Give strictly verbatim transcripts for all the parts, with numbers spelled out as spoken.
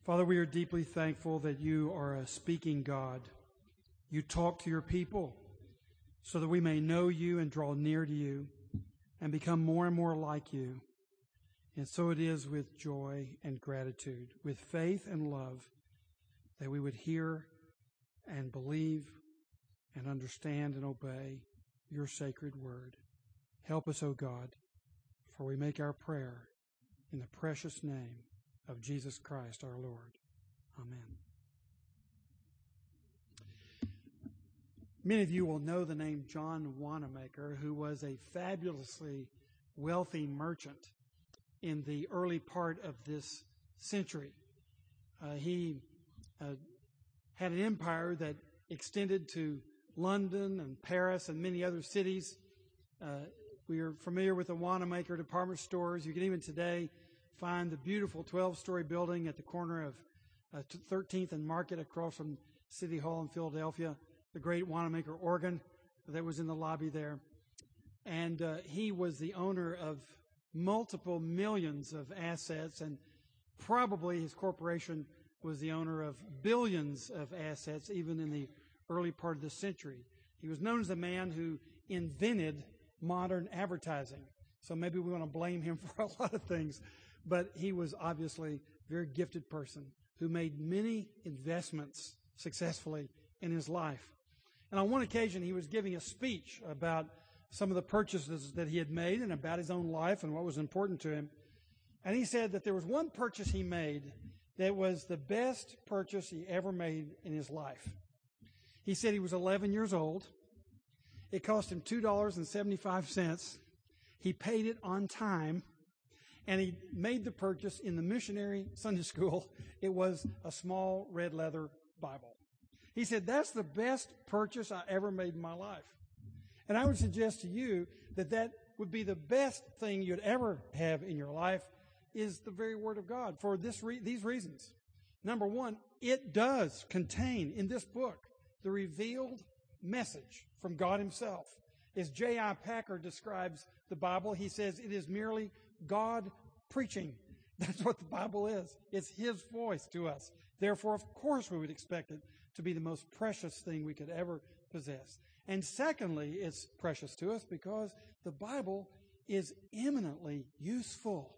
Father, we are deeply thankful that you are a speaking God. You talk to your people so that we may know you and draw near to you and become more and more like you. And so it is with joy and gratitude, with faith and love, that we would hear and believe and understand and obey your sacred word. Help us, O God, for we make our prayer in the precious name of Jesus Christ our Lord. Amen. Many of you will know the name John Wanamaker, who was a fabulously wealthy merchant in the early part of this century. Uh, he uh, had an empire that extended to London and Paris and many other cities. Uh, we are familiar with the Wanamaker department stores. You can even today find the beautiful twelve-story building at the corner of uh, thirteenth and Market across from City Hall in Philadelphia, the great Wanamaker organ that was in the lobby there. And uh, he was the owner of multiple millions of assets, and probably his corporation was the owner of billions of assets, even in the early part of the century. He was known as the man who invented modern advertising. So maybe we want to blame him for a lot of things. But he was obviously a very gifted person who made many investments successfully in his life. And on one occasion, he was giving a speech about some of the purchases that he had made and about his own life and what was important to him. And he said that there was one purchase he made that was the best purchase he ever made in his life. He said he was eleven years old. It cost him two dollars and seventy-five cents. He paid it on time. And he made the purchase in the missionary Sunday school. It was a small red leather Bible. He said, that's the best purchase I ever made in my life. And I would suggest to you that that would be the best thing you'd ever have in your life is the very Word of God for this re- these reasons. Number one, it does contain in this book the revealed message from God himself. As J I Packer describes the Bible, he says it is merely God preaching. That's what the Bible is. It's his voice to us. Therefore, of course, we would expect it to be the most precious thing we could ever possess. And secondly, it's precious to us because the Bible is eminently useful.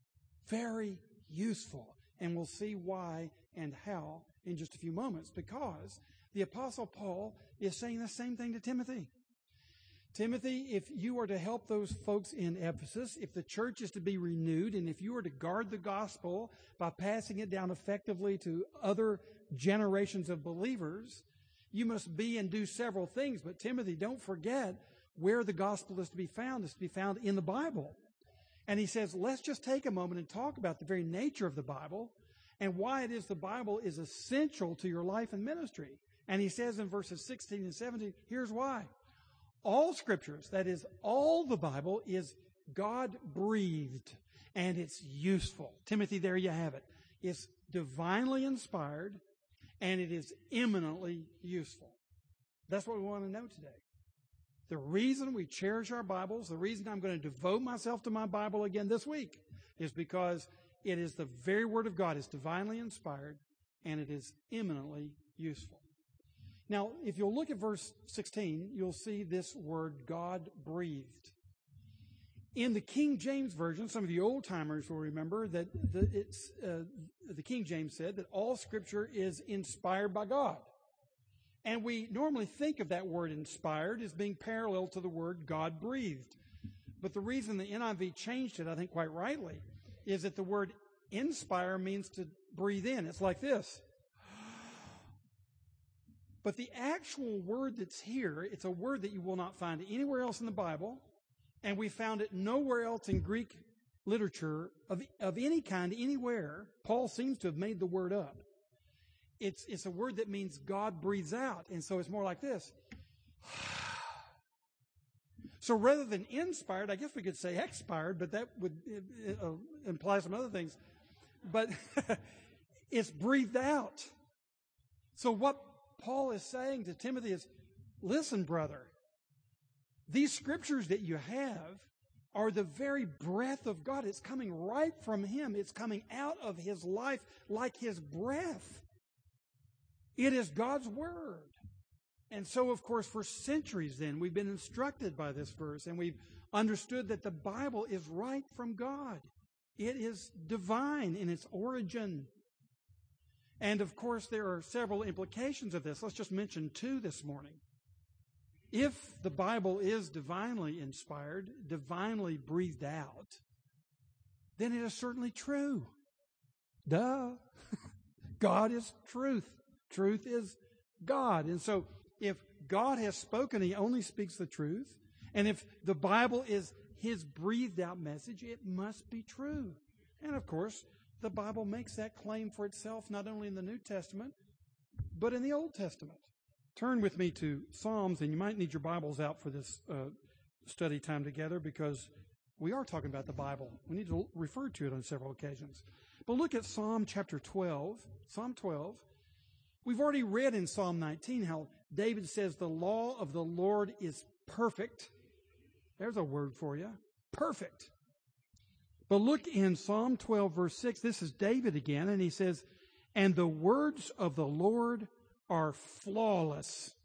Very useful. And we'll see why and how in just a few moments, because the Apostle Paul is saying the same thing to Timothy. Timothy, if you are to help those folks in Ephesus, if the church is to be renewed, and if you are to guard the gospel by passing it down effectively to other generations of believers, you must be and do several things. But Timothy, don't forget where the gospel is to be found. It's to be found in the Bible. And he says, let's just take a moment and talk about the very nature of the Bible and why it is the Bible is essential to your life and ministry. And he says in verses sixteen and seventeen, here's why. All scriptures, that is, all the Bible, is God-breathed, and it's useful. Timothy, there you have it. It's divinely inspired, and it is eminently useful. That's what we want to know today. The reason we cherish our Bibles, the reason I'm going to devote myself to my Bible again this week, is because it is the very Word of God. It's divinely inspired, and it is eminently useful. Now, if you'll look at verse sixteen, you'll see this word, God-breathed. In the King James Version, some of you old-timers will remember that the, it's, uh, the King James said that all Scripture is inspired by God. And we normally think of that word inspired as being parallel to the word God-breathed. But the reason the N I V changed it, I think quite rightly, is that the word inspire means to breathe in. It's like this. But the actual word that's here, it's a word that you will not find anywhere else in the Bible, and we found it nowhere else in Greek literature of, of any kind, anywhere. Paul seems to have made the word up. It's, it's a word that means God breathes out, and so it's more like this. So rather than inspired, I guess we could say expired, but that would uh, imply some other things. But it's breathed out. So what Paul is saying to Timothy is, listen, brother, these scriptures that you have are the very breath of God. It's coming right from Him. It's coming out of His life like His breath. It is God's Word. And so, of course, for centuries then, we've been instructed by this verse, and we've understood that the Bible is right from God. It is divine in its origin. And, of course, there are several implications of this. Let's just mention two this morning. If the Bible is divinely inspired, divinely breathed out, then it is certainly true. Duh. God is truth. Truth is God. And so if God has spoken, He only speaks the truth. And if the Bible is His breathed out message, it must be true. And of course, the Bible makes that claim for itself not only in the New Testament, but in the Old Testament. Turn with me to Psalms, and you might need your Bibles out for this uh, study time together, because we are talking about the Bible. We need to refer to it on several occasions. But look at Psalm chapter twelve. Psalm twelve. We've already read in Psalm nineteen how David says the law of the Lord is perfect. There's a word for you. Perfect. But look in Psalm twelve, verse six. This is David again, and he says, "And the words of the Lord are flawless."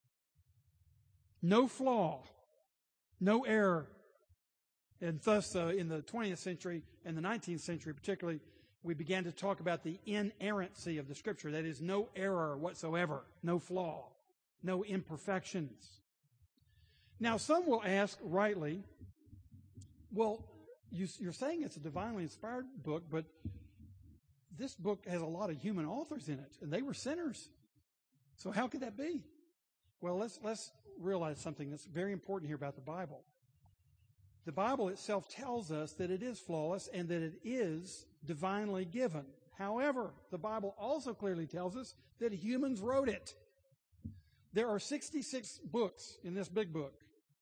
No flaw. No error. And thus, uh, in the twentieth century and the nineteenth century particularly, we began to talk about the inerrancy of the Scripture. That is, no error whatsoever, no flaw, no imperfections. Now, some will ask rightly, well, you, you're saying it's a divinely inspired book, but this book has a lot of human authors in it, and they were sinners. So how could that be? Well, let's let's realize something that's very important here about the Bible. The Bible itself tells us that it is flawless and that it is divinely given. However, the Bible also clearly tells us that humans wrote it. There are sixty-six books in this big book,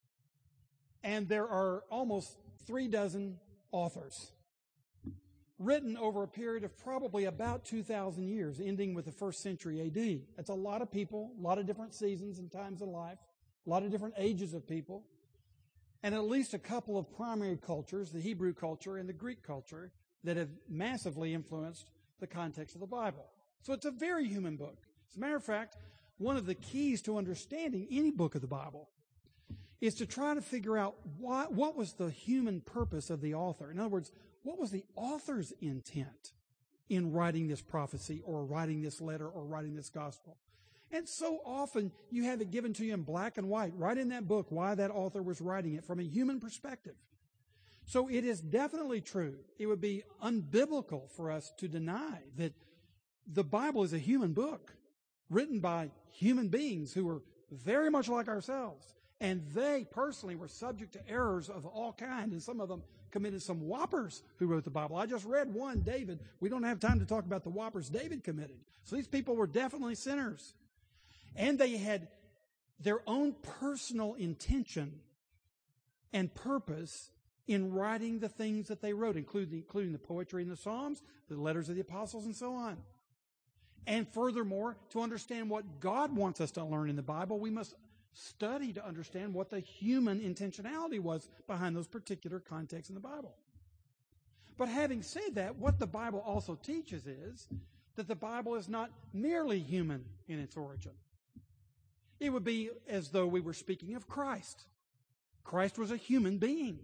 and there are almost three dozen authors, written over a period of probably about two thousand years, ending with the first century A D. That's a lot of people, a lot of different seasons and times in life, a lot of different ages of people, and at least a couple of primary cultures, the Hebrew culture and the Greek culture, that have massively influenced the context of the Bible. So it's a very human book. As a matter of fact, one of the keys to understanding any book of the Bible is to try to figure out what, what was the human purpose of the author. In other words, what was the author's intent in writing this prophecy or writing this letter or writing this gospel? And so often you have it given to you in black and white, right in that book, why that author was writing it from a human perspective. So it is definitely true. It would be unbiblical for us to deny that the Bible is a human book written by human beings who were very much like ourselves. And they personally were subject to errors of all kinds, and some of them committed some whoppers who wrote the Bible. I just read one, David. We don't have time to talk about the whoppers David committed. So these people were definitely sinners. And they had their own personal intention and purpose in writing the things that they wrote, including, including the poetry in the Psalms, the letters of the apostles, and so on. And furthermore, to understand what God wants us to learn in the Bible, we must study to understand what the human intentionality was behind those particular contexts in the Bible. But having said that, what the Bible also teaches is that the Bible is not merely human in its origin. It would be as though we were speaking of Christ. Christ was a human being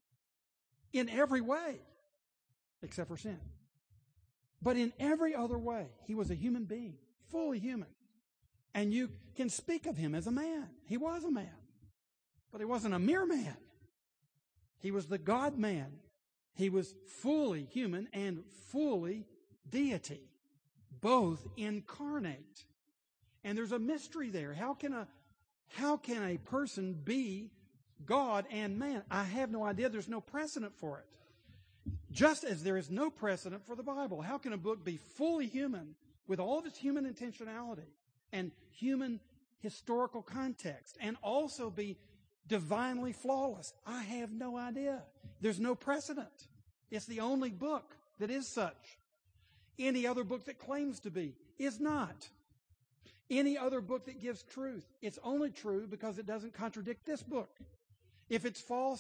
in every way, except for sin. But in every other way, he was a human being, fully human. And you can speak of him as a man. He was a man. But he wasn't a mere man. He was the God-man. He was fully human and fully deity, both incarnate. And there's a mystery there. How can a, how can a person be God and man? I have no idea. There's no precedent for it. Just as there is no precedent for the Bible. How can a book be fully human with all of its human intentionality and human historical context and also be divinely flawless? I have no idea. There's no precedent. It's the only book that is such. Any other book that claims to be is not. Any other book that gives truth, it's only true because it doesn't contradict this book. If it's false,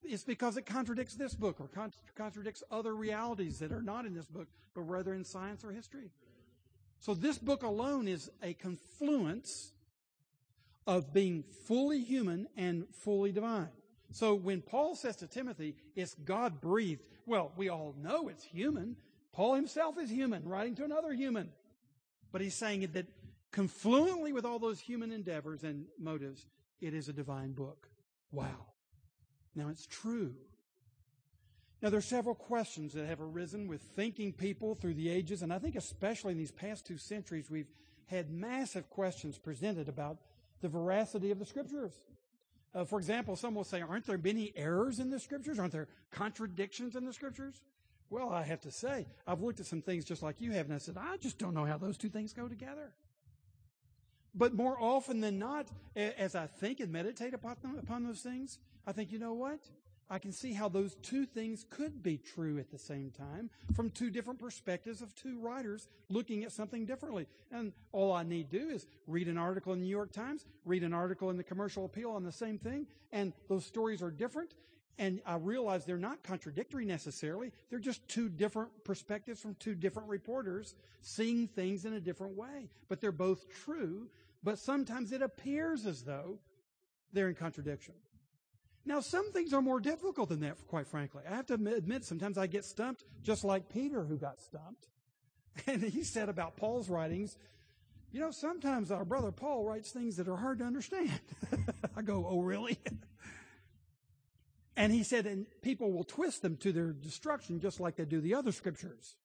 it's because it contradicts this book or con- contradicts other realities that are not in this book, but rather in science or history. So this book alone is a confluence of being fully human and fully divine. So when Paul says to Timothy, it's God-breathed, well, we all know it's human. Paul himself is human, writing to another human. But he's saying that confluently with all those human endeavors and motives, it is a divine book. Wow. Now, it's true. Now, there are several questions that have arisen with thinking people through the ages, and I think especially in these past two centuries, we've had massive questions presented about the veracity of the Scriptures. Uh, for example, some will say, aren't there many errors in the Scriptures? Aren't there contradictions in the Scriptures? Well, I have to say, I've looked at some things just like you have, and I said, I just don't know how those two things go together. But more often than not, as I think and meditate upon, them, upon those things, I think, you know what? I can see how those two things could be true at the same time from two different perspectives of two writers looking at something differently. And all I need to do is read an article in the New York Times, read an article in the Commercial Appeal on the same thing, and those stories are different. And I realize they're not contradictory necessarily. They're just two different perspectives from two different reporters seeing things in a different way. But they're both true, but sometimes it appears as though they're in contradiction. Now, some things are more difficult than that, quite frankly. I have to admit, sometimes I get stumped, just like Peter, who got stumped. And he said about Paul's writings, you know, sometimes our brother Paul writes things that are hard to understand. I go, oh, really? And he said, and people will twist them to their destruction, just like they do the other Scriptures.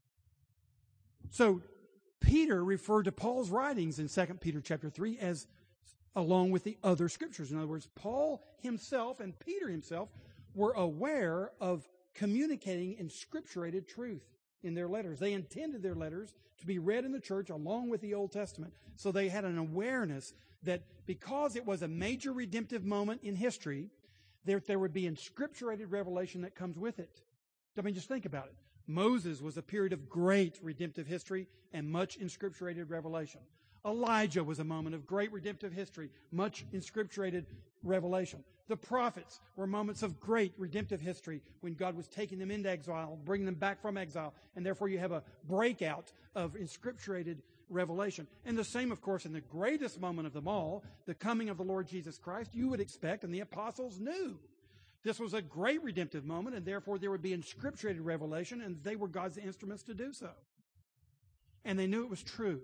So, Peter referred to Paul's writings in Second Peter chapter three as along with the other Scriptures. In other words, Paul himself and Peter himself were aware of communicating inscripturated truth in their letters. They intended their letters to be read in the church along with the Old Testament. So they had an awareness that because it was a major redemptive moment in history, there, there would be inscripturated revelation that comes with it. I mean, just think about it. Moses was a period of great redemptive history and much inscripturated revelation. Elijah was a moment of great redemptive history, much inscripturated revelation. The prophets were moments of great redemptive history when God was taking them into exile, bringing them back from exile, and therefore you have a breakout of inscripturated revelation. And the same, of course, in the greatest moment of them all, the coming of the Lord Jesus Christ, you would expect, and the apostles knew, this was a great redemptive moment, and therefore there would be inscripturated revelation, and they were God's instruments to do so. And they knew it was true.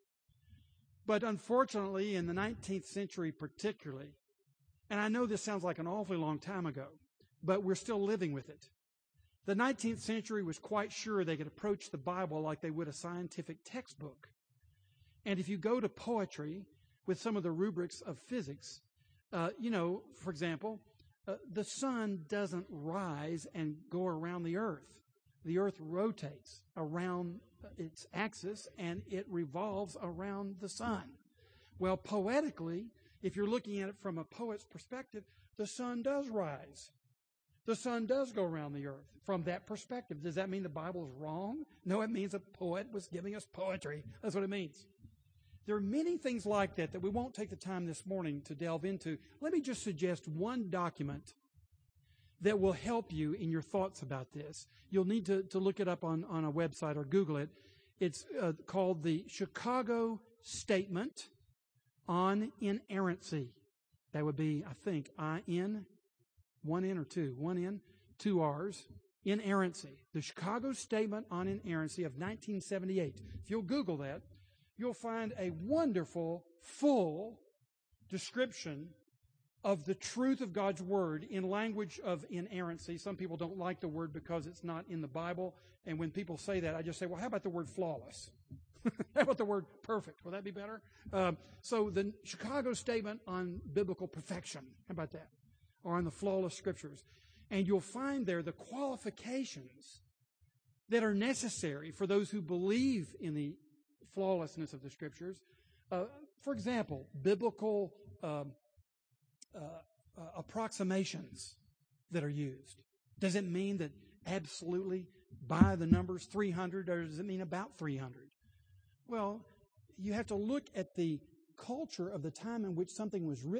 But unfortunately, in the nineteenth century particularly, and I know this sounds like an awfully long time ago, but we're still living with it. The nineteenth century was quite sure they could approach the Bible like they would a scientific textbook. And if you go to poetry with some of the rubrics of physics, uh, you know, for example, uh, the sun doesn't rise and go around the earth. The earth rotates around its axis and it revolves around the sun. Well, poetically, if you're looking at it from a poet's perspective, the sun does rise. The sun does go around the earth from that perspective. Does that mean the Bible is wrong? No, it means a poet was giving us poetry. That's what it means. There are many things like that that we won't take the time this morning to delve into. Let me just suggest one document that will help you in your thoughts about this. You'll need to, to look it up on, on a website or Google it. It's uh, called the Chicago Statement on Inerrancy. That would be, I think, I N, one N or two, one N, two R's, Inerrancy. The Chicago Statement on Inerrancy of nineteen seventy-eight. If you'll Google that, you'll find a wonderful, full description of the truth of God's Word in language of inerrancy. Some people don't like the word because it's not in the Bible. And when people say that, I just say, well, how about the word flawless? How about the word perfect? Will that be better? Um, so the Chicago Statement on Biblical Perfection. How about that? Or on the flawless Scriptures. And you'll find there the qualifications that are necessary for those who believe in the flawlessness of the Scriptures. Uh, for example, biblical um, Uh, uh, approximations that are used. Does it mean that absolutely by the numbers three hundred, or does it mean about three hundred? Well, you have to look at the culture of the time in which something was written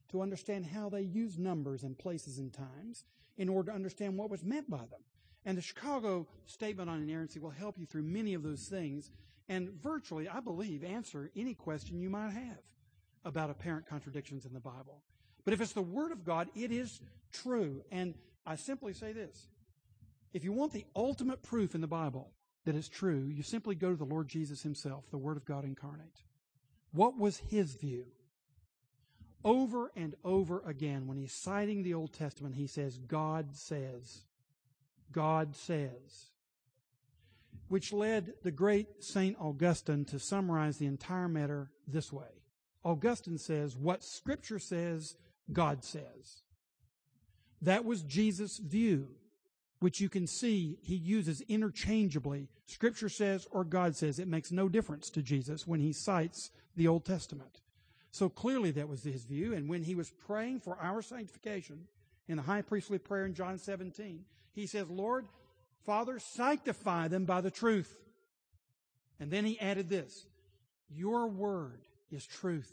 to understand how they use numbers and places and times in order to understand what was meant by them. And the Chicago Statement on Inerrancy will help you through many of those things and virtually, I believe, answer any question you might have about apparent contradictions in the Bible. But if it's the Word of God, it is true. And I simply say this. If you want the ultimate proof in the Bible that it's true, you simply go to the Lord Jesus himself, the Word of God incarnate. What was his view? Over and over again, when he's citing the Old Testament, he says, God says. God says. Which led the great Saint Augustine to summarize the entire matter this way. Augustine says, what Scripture says, God says. That was Jesus' view, which you can see he uses interchangeably. Scripture says or God says. It makes no difference to Jesus when he cites the Old Testament. So clearly that was his view. And when he was praying for our sanctification in the high priestly prayer in John seventeen, he says, Lord, Father, sanctify them by the truth. And then he added this, your word is truth.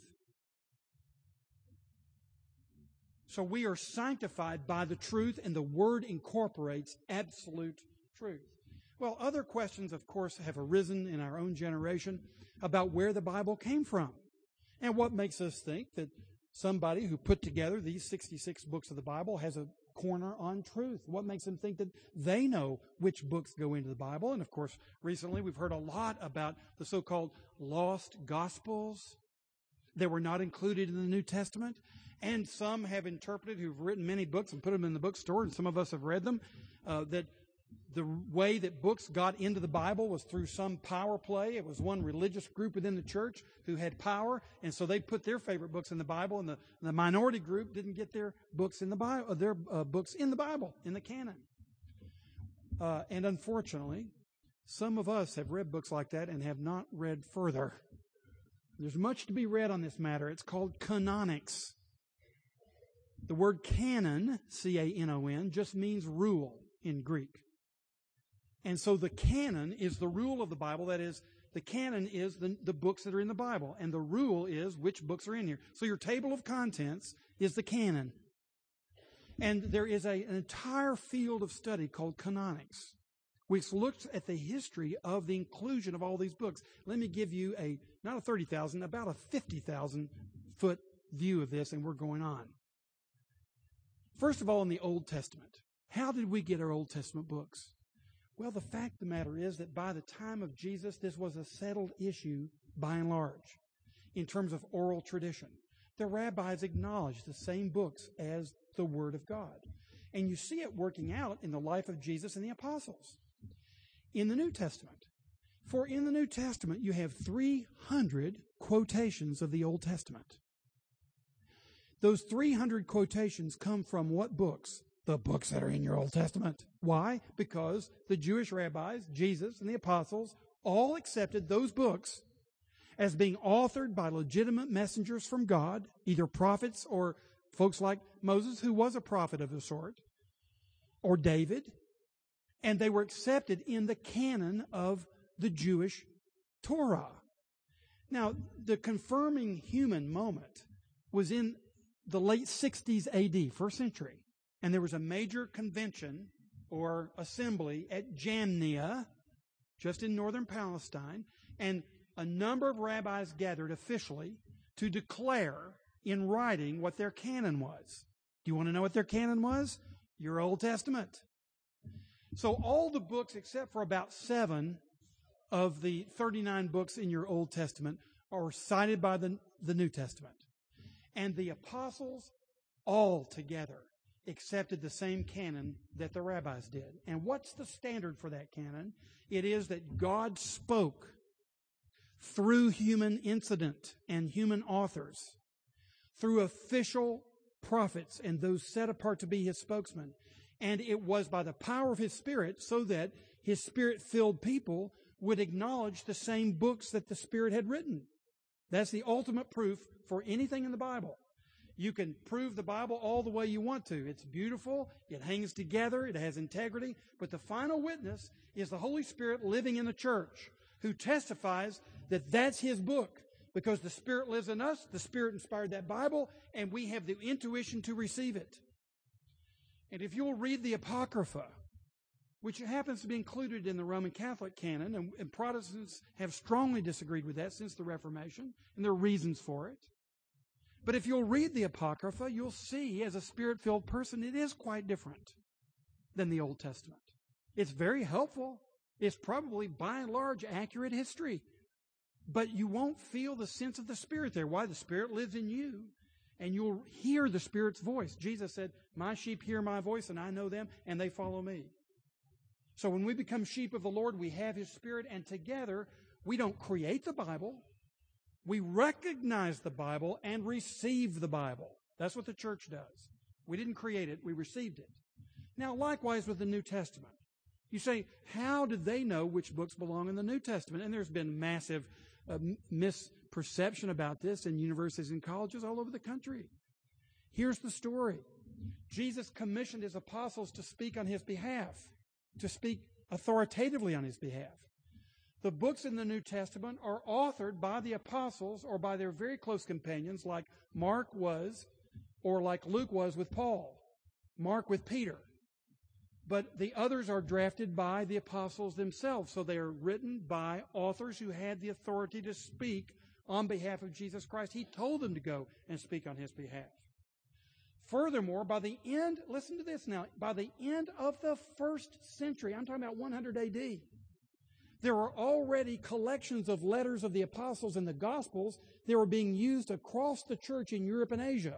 So we are sanctified by the truth, and the Word incorporates absolute truth. Well, other questions, of course, have arisen in our own generation about where the Bible came from. And what makes us think that somebody who put together these sixty-six books of the Bible has a corner on truth? What makes them think that they know which books go into the Bible? And, of course, recently we've heard a lot about the so-called lost Gospels that were not included in the New Testament. And some have interpreted, who've written many books and put them in the bookstore, and some of us have read them, uh, that the way that books got into the Bible was through some power play. It was one religious group within the church who had power, and so they put their favorite books in the Bible, and the, the minority group didn't get their books in the Bible, their uh, books in the Bible, in the canon. Uh, and unfortunately, some of us have read books like that and have not read further. There's much to be read on this matter. It's called canonics. The word canon, C A N O N, just means rule in Greek. And so the canon is the rule of the Bible. That is, the canon is the, the books that are in the Bible. And the rule is which books are in here. So your table of contents is the canon. And there is a, an entire field of study called canonics, which looks at the history of the inclusion of all these books. Let me give you a, not a thirty thousand, about a fifty thousand foot view of this, and we're going on. First of all, in the Old Testament, how did we get our Old Testament books? Well, the fact of the matter is that by the time of Jesus, this was a settled issue by and large in terms of oral tradition. The rabbis acknowledged the same books as the Word of God. And you see it working out in the life of Jesus and the apostles. In the New Testament, for in the New Testament, you have three hundred quotations of the Old Testament. Those three hundred quotations come from what books? The books that are in your Old Testament. Why? Because the Jewish rabbis, Jesus and the apostles, all accepted those books as being authored by legitimate messengers from God, either prophets or folks like Moses, who was a prophet of the sort, or David, and they were accepted in the canon of the Jewish Torah. Now, the confirming human moment was in the late sixties A D, first century. And there was a major convention or assembly at Jamnia, just in northern Palestine, and a number of rabbis gathered officially to declare in writing what their canon was. Do you want to know what their canon was? Your Old Testament. So all the books except for about seven of the thirty-nine books in your Old Testament are cited by the, the New Testament. And the apostles all together accepted the same canon that the rabbis did. And what's the standard for that canon? It is that God spoke through human incident and human authors, through official prophets and those set apart to be his spokesman. And it was by the power of his Spirit, so that his Spirit-filled people would acknowledge the same books that the Spirit had written. That's the ultimate proof for anything in the Bible. You can prove the Bible all the way you want to. It's beautiful. It hangs together. It has integrity. But the final witness is the Holy Spirit living in the church, who testifies that that's his book. Because the Spirit lives in us, the Spirit inspired that Bible, and we have the intuition to receive it. And if you'll read the Apocrypha, which happens to be included in the Roman Catholic canon, and, and Protestants have strongly disagreed with that since the Reformation, and there are reasons for it. But if you'll read the Apocrypha, you'll see, as a Spirit-filled person, it is quite different than the Old Testament. It's very helpful. It's probably, by and large, accurate history. But you won't feel the sense of the Spirit there. Why? The Spirit lives in you, and you'll hear the Spirit's voice. Jesus said, "My sheep hear my voice, and I know them, and they follow me." So when we become sheep of the Lord, we have His Spirit, and together, we don't create the Bible. We recognize the Bible and receive the Bible. That's what the church does. We didn't create it, we received it. Now, likewise with the New Testament. You say, how did they know which books belong in the New Testament? And there's been massive uh, misperception about this in universities and colleges all over the country. Here's the story. Jesus commissioned His apostles to speak on His behalf, to speak authoritatively on His behalf. The books in the New Testament are authored by the apostles or by their very close companions, like Mark was, or like Luke was with Paul, Mark with Peter. But the others are drafted by the apostles themselves, so they are written by authors who had the authority to speak on behalf of Jesus Christ. He told them to go and speak on His behalf. Furthermore, by the end, listen to this now, by the end of the first century, I'm talking about one hundred A D, there were already collections of letters of the apostles and the Gospels that were being used across the church in Europe and Asia.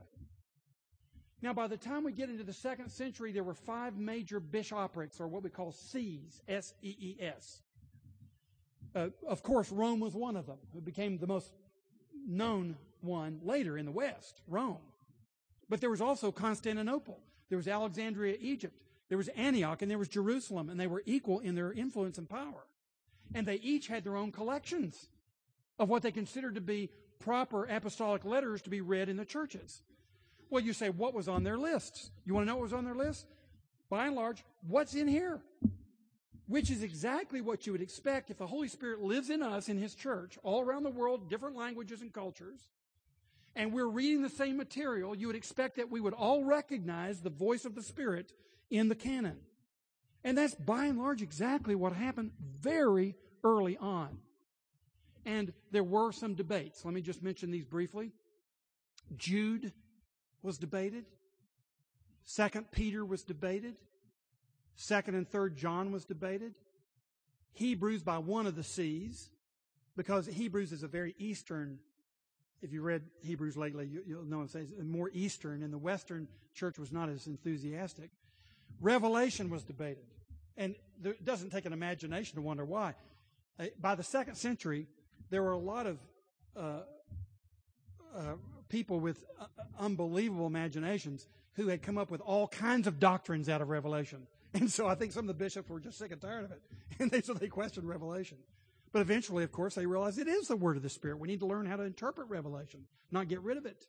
Now, by the time we get into the second century, there were five major bishoprics, or what we call sees, S E E S. Uh, of course, Rome was one of them. It became the most known one later in the West, Rome. But there was also Constantinople. There was Alexandria, Egypt. There was Antioch, and there was Jerusalem, and they were equal in their influence and power. And they each had their own collections of what they considered to be proper apostolic letters to be read in the churches. Well, you say, what was on their lists? You want to know what was on their list? By and large, what's in here? Which is exactly what you would expect if the Holy Spirit lives in us, in His church, all around the world, different languages and cultures, and we're reading the same material. You would expect that we would all recognize the voice of the Spirit in the canon. And that's by and large exactly what happened very early on. And there were some debates. Let me just mention these briefly. Jude was debated. Second Peter was debated. Second and Third John was debated. Hebrews by one of the C's, because Hebrews is a very Eastern. If you read Hebrews lately, you, you'll know what I'm saying. It's more Eastern, and the Western church was not as enthusiastic. Revelation was debated. And there, it doesn't take an imagination to wonder why. Uh, by the second century, there were a lot of uh, uh, people with uh, unbelievable imaginations who had come up with all kinds of doctrines out of Revelation. And so I think some of the bishops were just sick and tired of it. And they, so they questioned Revelation. But eventually, of course, they realized it is the word of the Spirit. We need to learn how to interpret Revelation, not get rid of it.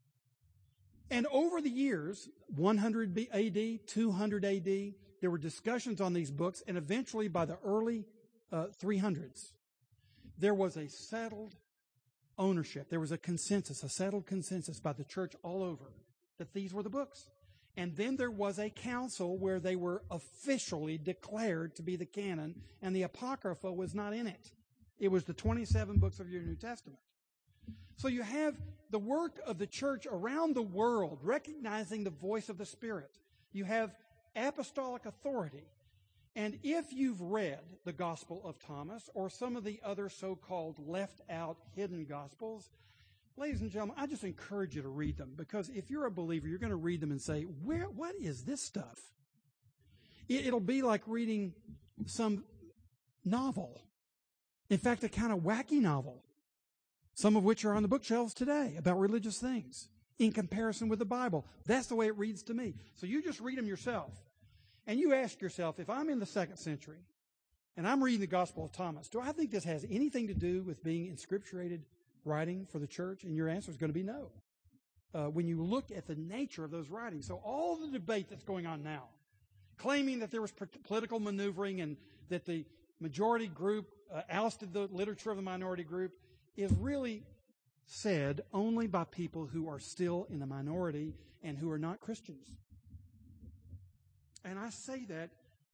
And over the years, one hundred A D, two hundred A D, there were discussions on these books, and eventually by the early uh, three hundreds, there was a settled ownership. There was a consensus, a settled consensus by the church all over that these were the books. And then there was a council where they were officially declared to be the canon, and the Apocrypha was not in it. It was the twenty-seven books of your New Testament. So you have the work of the church around the world recognizing the voice of the Spirit. You have apostolic authority. And if you've read the Gospel of Thomas or some of the other so-called left-out hidden Gospels, ladies and gentlemen, I just encourage you to read them, because if you're a believer, you're going to read them and say, "Where? What is this stuff?" It, it'll be like reading some novel. In fact, a kind of wacky novel, some of which are on the bookshelves today about religious things in comparison with the Bible. That's the way it reads to me. So you just read them yourself. And you ask yourself, if I'm in the second century and I'm reading the Gospel of Thomas, do I think this has anything to do with being inscripturated writing for the church? And your answer is going to be no. Uh, when you look at the nature of those writings. So all the debate that's going on now, claiming that there was political maneuvering and that the majority group uh, ousted the literature of the minority group, is really said only by people who are still in the minority and who are not Christians. And I say that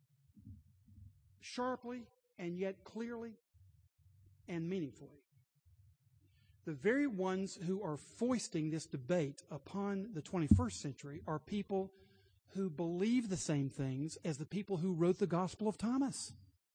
sharply and yet clearly and meaningfully. The very ones who are foisting this debate upon the twenty-first century are people who believe the same things as the people who wrote the Gospel of Thomas.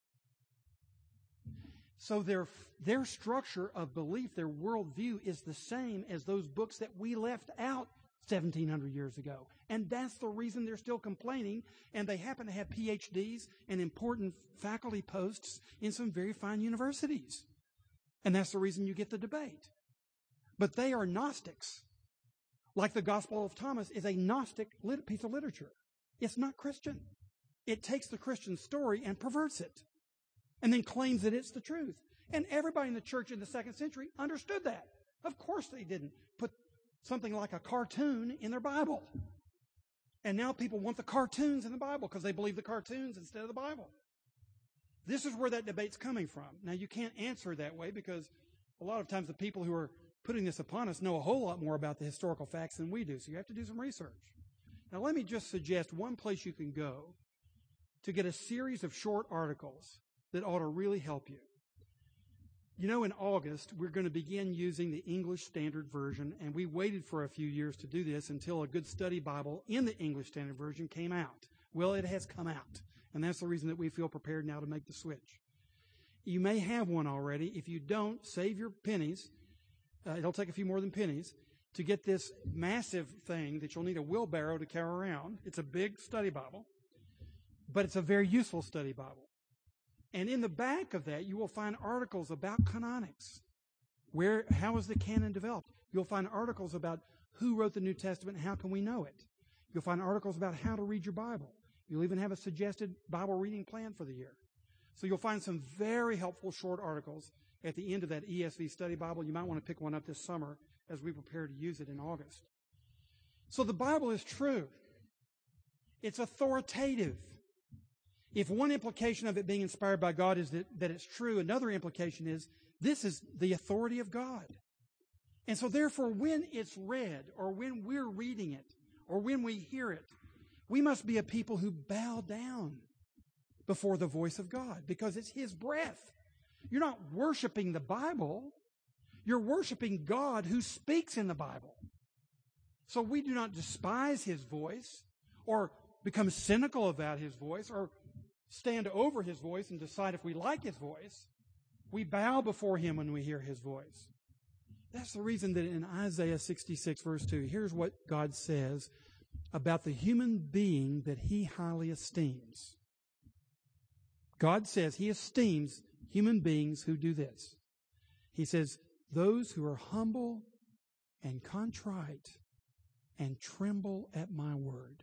So their, their structure of belief, their worldview, is the same as those books that we left out seventeen hundred years ago. And that's the reason they're still complaining, and they happen to have P H Ds and important faculty posts in some very fine universities. And that's the reason you get the debate. But they are Gnostics. Like the Gospel of Thomas is a Gnostic lit- piece of literature. It's not Christian. It takes the Christian story and perverts it, and then claims that it's the truth. And everybody in the church in the second century understood that. Of course they didn't put something like a cartoon in their Bible. And now people want the cartoons in the Bible because they believe the cartoons instead of the Bible. This is where that debate's coming from. Now, you can't answer that way because a lot of times the people who are putting this upon us know a whole lot more about the historical facts than we do. So you have to do some research. Now, let me just suggest one place you can go to get a series of short articles that ought to really help you. You know, in August, we're going to begin using the English Standard Version, and we waited for a few years to do this until a good study Bible in the English Standard Version came out. Well, it has come out, and that's the reason that we feel prepared now to make the switch. You may have one already. If you don't, save your pennies. Uh, it'll take a few more than pennies to get this massive thing that you'll need a wheelbarrow to carry around. It's a big study Bible, but it's a very useful study Bible. And in the back of that, you will find articles about canonics. Where, how is the canon developed? You'll find articles about who wrote the New Testament and how can we know it. You'll find articles about how to read your Bible. You'll even have a suggested Bible reading plan for the year. So you'll find some very helpful short articles at the end of that E S V study Bible. You might want to pick one up this summer as we prepare to use it in August. So the Bible is true. It's authoritative. If one implication of it being inspired by God is that, that it's true, another implication is this is the authority of God. And so therefore, when it's read, or when we're reading it, or when we hear it, we must be a people who bow down before the voice of God, because it's His breath. You're not worshiping the Bible. You're worshiping God who speaks in the Bible. So we do not despise His voice, or become cynical about His voice, or stand over His voice and decide if we like His voice. We bow before Him when we hear His voice. That's the reason that in Isaiah sixty-six, verse two, here's what God says about the human being that He highly esteems. God says He esteems human beings who do this. He says, those who are humble and contrite and tremble at my word.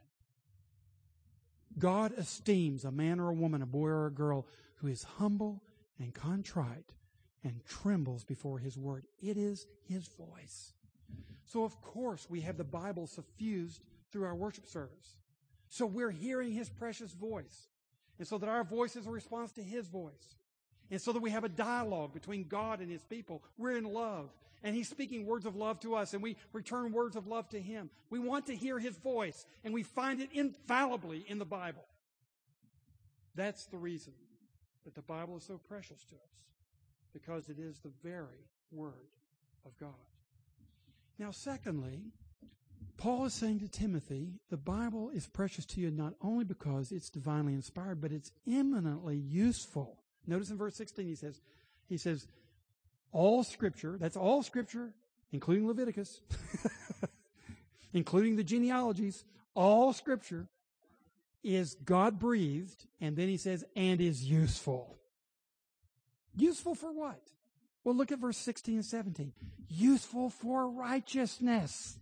God esteems a man or a woman, a boy or a girl, who is humble and contrite and trembles before His word. It is His voice. So, of course, we have the Bible suffused through our worship service. So we're hearing His precious voice. And so that our voice is a response to His voice. And so that we have a dialogue between God and His people. We're in love. And He's speaking words of love to us, and we return words of love to Him. We want to hear His voice, and we find it infallibly in the Bible. That's the reason that the Bible is so precious to us, because it is the very Word of God. Now, secondly, Paul is saying to Timothy, the Bible is precious to you not only because it's divinely inspired, but it's eminently useful. Notice in verse sixteen he says, he says, all Scripture, that's all Scripture, including Leviticus, including the genealogies, all Scripture is God-breathed, and then he says, and is useful. Useful for what? Well, look at verse sixteen and seventeen. Useful for righteousness.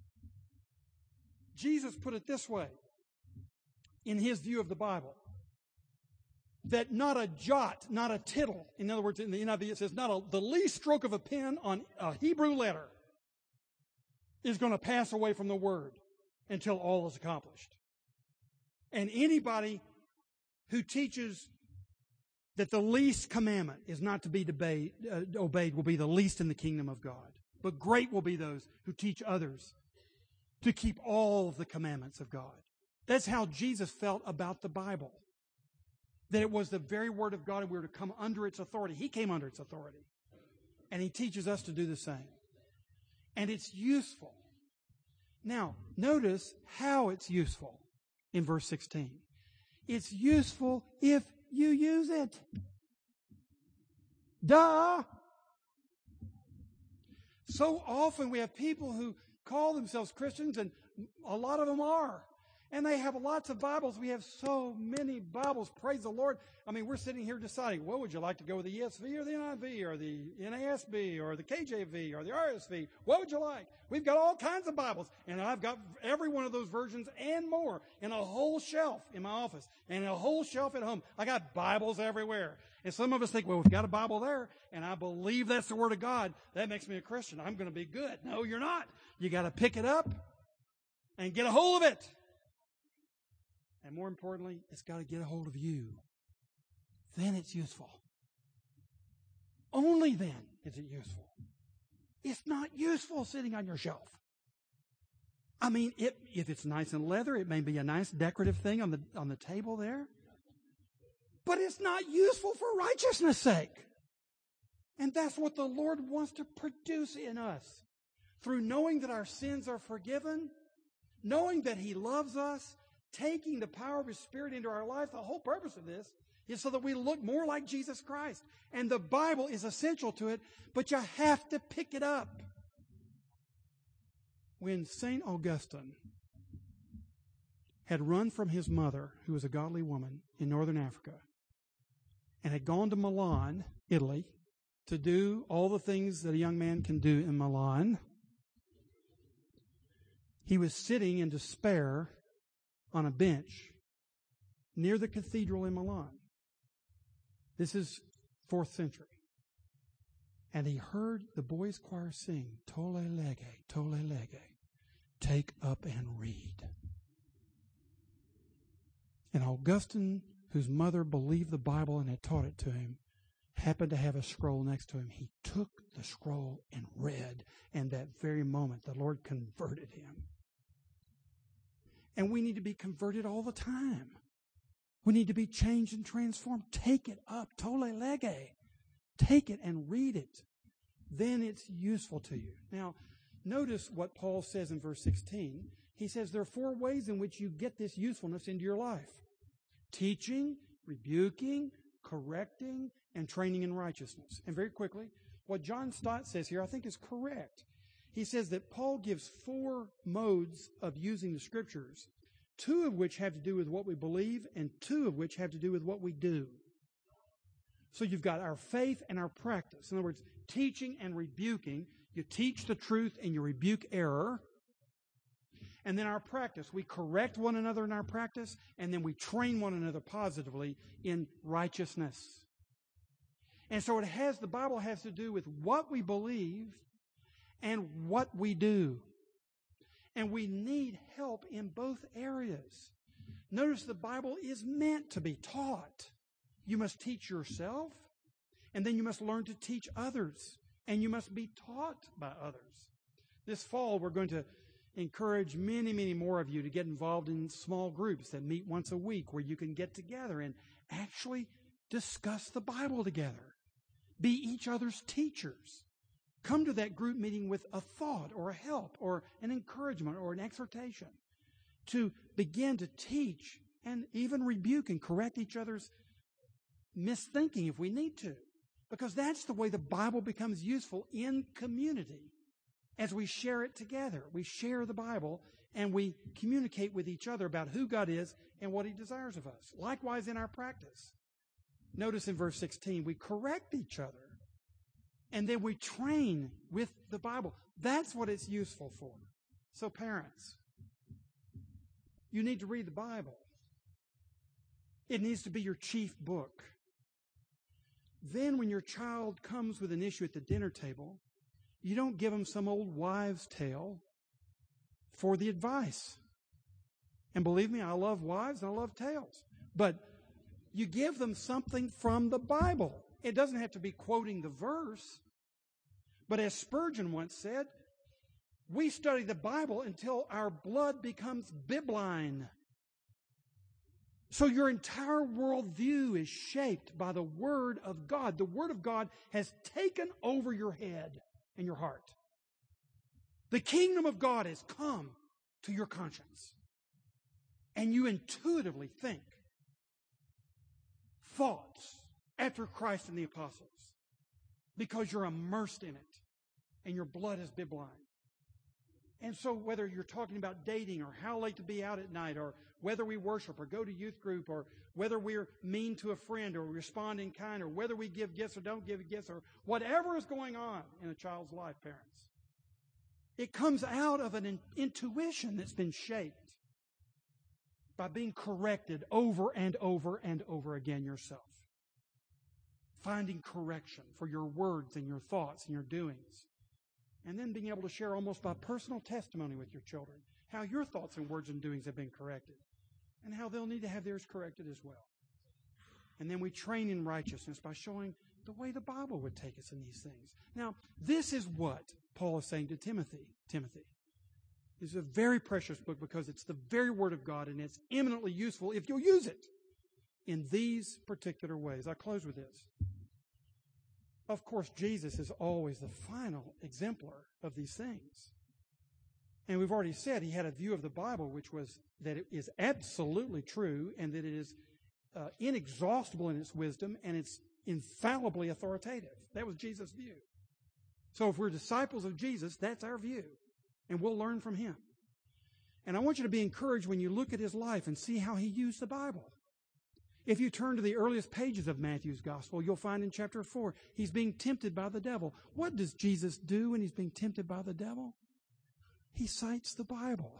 Jesus put it this way in His view of the Bible, that not a jot, not a tittle, in other words, in the N I V it says not a, the least stroke of a pen on a Hebrew letter is going to pass away from the Word until all is accomplished. And anybody who teaches that the least commandment is not to be debate, uh, obeyed will be the least in the kingdom of God. but great will be those who teach others to keep all the commandments of God. That's how Jesus felt about the Bible. That it was the very Word of God and we were to come under its authority. He came under its authority. And He teaches us to do the same. And it's useful. Now, notice how it's useful in verse sixteen. It's useful if you use it. Duh! So often we have people who call themselves Christians, and a lot of them are. And they have lots of Bibles. We have so many Bibles. Praise the Lord. I mean, we're sitting here deciding, well, would you like to go with the E S V or the N I V or the N A S B or the K J V or the R S V? What would you like? We've got all kinds of Bibles. And I've got every one of those versions and more in a whole shelf in my office and a whole shelf at home. I got Bibles everywhere. And some of us think, well, we've got a Bible there and I believe that's the Word of God. That makes me a Christian. I'm going to be good. No, you're not. You got to pick it up and get a hold of it. And more importantly, it's got to get a hold of you. Then it's useful. Only then is it useful. It's not useful sitting on your shelf. I mean, it, if it's nice and leather, it may be a nice decorative thing on the, on the table there. But it's not useful for righteousness' sake. And that's what the Lord wants to produce in us. Through knowing that our sins are forgiven, knowing that He loves us, taking the power of His Spirit into our life. The whole purpose of this is so that we look more like Jesus Christ. And the Bible is essential to it, but you have to pick it up. When Saint Augustine had run from his mother, who was a godly woman in northern Africa, and had gone to Milan, Italy, to do all the things that a young man can do in Milan, he was sitting in despair on a bench near the cathedral in Milan. This is fourth century. And he heard the boys' choir sing, Tolle lege, tolle lege, take up and read. And Augustine, whose mother believed the Bible and had taught it to him, happened to have a scroll next to him. He took the scroll and read, and that very moment the Lord converted him. And we need to be converted all the time. We need to be changed and transformed. Take it up, tolle lege. Take it and read it. Then it's useful to you. Now, notice what Paul says in verse sixteen. He says there are four ways in which you get this usefulness into your life. Teaching, rebuking, correcting, and training in righteousness. And very quickly, what John Stott says here I think is correct. He says that Paul gives four modes of using the Scriptures, two of which have to do with what we believe and two of which have to do with what we do. So you've got our faith and our practice. In other words, teaching and rebuking. You teach the truth and you rebuke error. And then our practice. We correct one another in our practice, and then we train one another positively in righteousness. And so it has, the Bible has to do with what we believe and what we do. And we need help in both areas. Notice the Bible is meant to be taught. You must teach yourself, and then you must learn to teach others, and you must be taught by others. This fall, we're going to encourage many, many more of you to get involved in small groups that meet once a week where you can get together and actually discuss the Bible together. Be each other's teachers. Come to that group meeting with a thought or a help or an encouragement or an exhortation to begin to teach and even rebuke and correct each other's misthinking if we need to. Because that's the way the Bible becomes useful in community. As we share it together, we share the Bible and we communicate with each other about who God is and what He desires of us. Likewise in our practice. Notice in verse sixteen, we correct each other. And then we train with the Bible. That's what it's useful for. So parents, you need to read the Bible. It needs to be your chief book. Then when your child comes with an issue at the dinner table, you don't give them some old wives' tale for the advice. And believe me, I love wives and I love tales. But you give them something from the Bible. It doesn't have to be quoting the verse, But as Spurgeon once said, we study the Bible until our blood becomes bibline. So your entire worldview is shaped by the Word of God. The Word of God has taken over your head and your heart. The kingdom of God has come to your conscience. And you intuitively think thoughts after Christ and the apostles because you're immersed in it and your blood is bibline. And so whether you're talking about dating or how late to be out at night or whether we worship or go to youth group or whether we're mean to a friend or respond in kind or whether we give gifts or don't give gifts or whatever is going on in a child's life, parents, it comes out of an in- intuition that's been shaped by being corrected over and over and over again yourself. Finding correction for your words and your thoughts and your doings. And then being able to share almost by personal testimony with your children how your thoughts and words and doings have been corrected and how they'll need to have theirs corrected as well. And then we train in righteousness by showing the way the Bible would take us in these things. Now, this is what Paul is saying to Timothy. Timothy, this is a very precious book because it's the very Word of God and it's eminently useful if you'll use it in these particular ways. I close with this. Of course, Jesus is always the final exemplar of these things. And we've already said he had a view of the Bible which was that it is absolutely true and that it is uh, inexhaustible in its wisdom and it's infallibly authoritative. That was Jesus' view. So if we're disciples of Jesus, that's our view. And we'll learn from him. And I want you to be encouraged when you look at his life and see how he used the Bible. If you turn to the earliest pages of Matthew's gospel, you'll find in chapter four, he's being tempted by the devil. What does Jesus do when he's being tempted by the devil? He cites the Bible.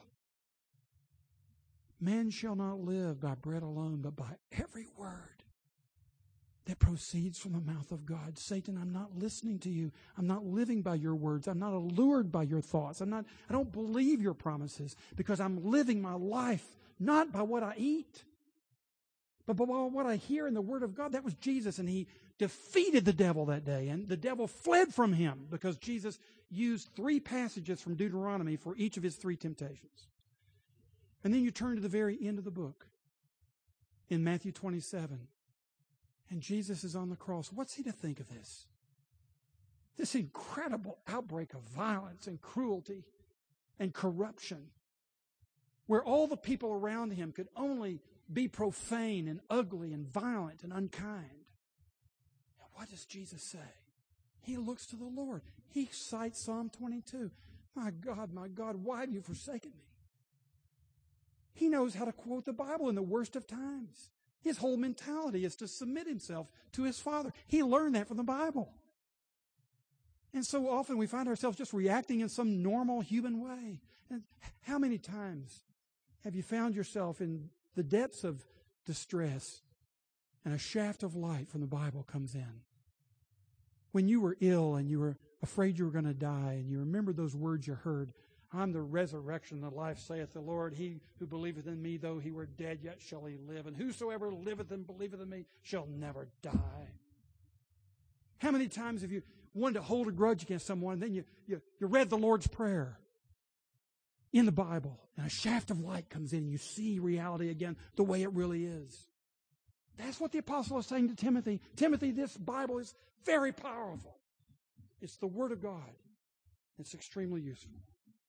Man shall not live by bread alone, but by every word that proceeds from the mouth of God. Satan, I'm not listening to you. I'm not living by your words. I'm not allured by your thoughts. I'm not, I don't believe your promises because I'm living my life not by what I eat, but by what I hear in the Word of God. That was Jesus, and he defeated the devil that day, and the devil fled from him because Jesus used three passages from Deuteronomy for each of his three temptations. And then you turn to the very end of the book in Matthew twenty-seven, and Jesus is on the cross. What's he to think of this? This incredible outbreak of violence and cruelty and corruption, where all the people around him could only be profane and ugly and violent and unkind. And what does Jesus say? He looks to the Lord. He cites Psalm twenty-two. My God, my God, why have you forsaken me? He knows how to quote the Bible in the worst of times. His whole mentality is to submit himself to his Father. He learned that from the Bible. And so often we find ourselves just reacting in some normal human way. And how many times have you found yourself in the depths of distress and a shaft of light from the Bible comes in? When you were ill and you were afraid you were going to die and you remembered those words you heard, I'm the resurrection, the life, saith the Lord. He who believeth in me, though he were dead, yet shall he live. And whosoever liveth and believeth in me shall never die. How many times have you wanted to hold a grudge against someone and then you, you, you read the Lord's Prayer in the Bible and a shaft of light comes in and you see reality again the way it really is? That's what the apostle is saying to Timothy. Timothy, this Bible is very powerful. It's the Word of God. It's extremely useful.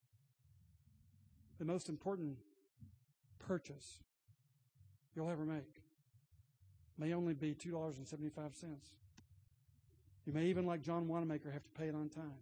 The most important purchase you'll ever make may only be two dollars and seventy-five cents. You may even, like John Wanamaker, have to pay it on time.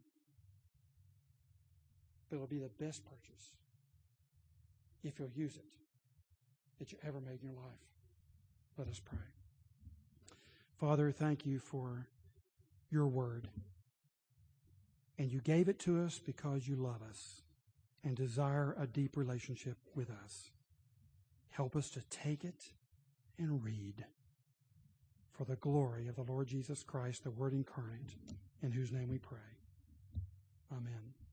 But it'll be the best purchase if you'll use it that you ever made in your life. Let us pray. Father, thank you for your word. And you gave it to us because you love us and desire a deep relationship with us. Help us to take it and read for the glory of the Lord Jesus Christ, the Word incarnate, in whose name we pray. Amen.